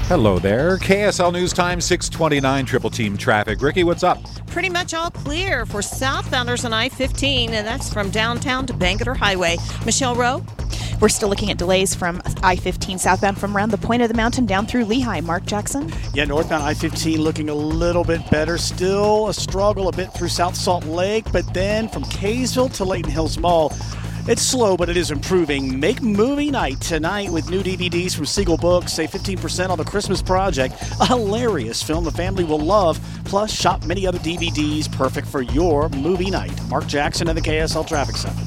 Hello there. KSL News Time, 6:29, Triple Team Traffic. Ricky, what's up? Pretty much all clear for southbounders on I-15, and that's from downtown to Bangerter Highway. Michelle Rowe? We're still looking at delays from I-15 southbound from around the point of the mountain down through Lehigh. Mark Jackson? Yeah, northbound I-15 looking a little bit better. Still a struggle a bit through South Salt Lake, but then from Kaysville to Layton Hills Mall, it's slow, but it is improving. Make movie night tonight with new DVDs from Siegel Books. Save 15% on The Christmas Project, a hilarious film the family will love. Plus, shop many other DVDs perfect for your movie night. Mark Jackson in the KSL Traffic Center.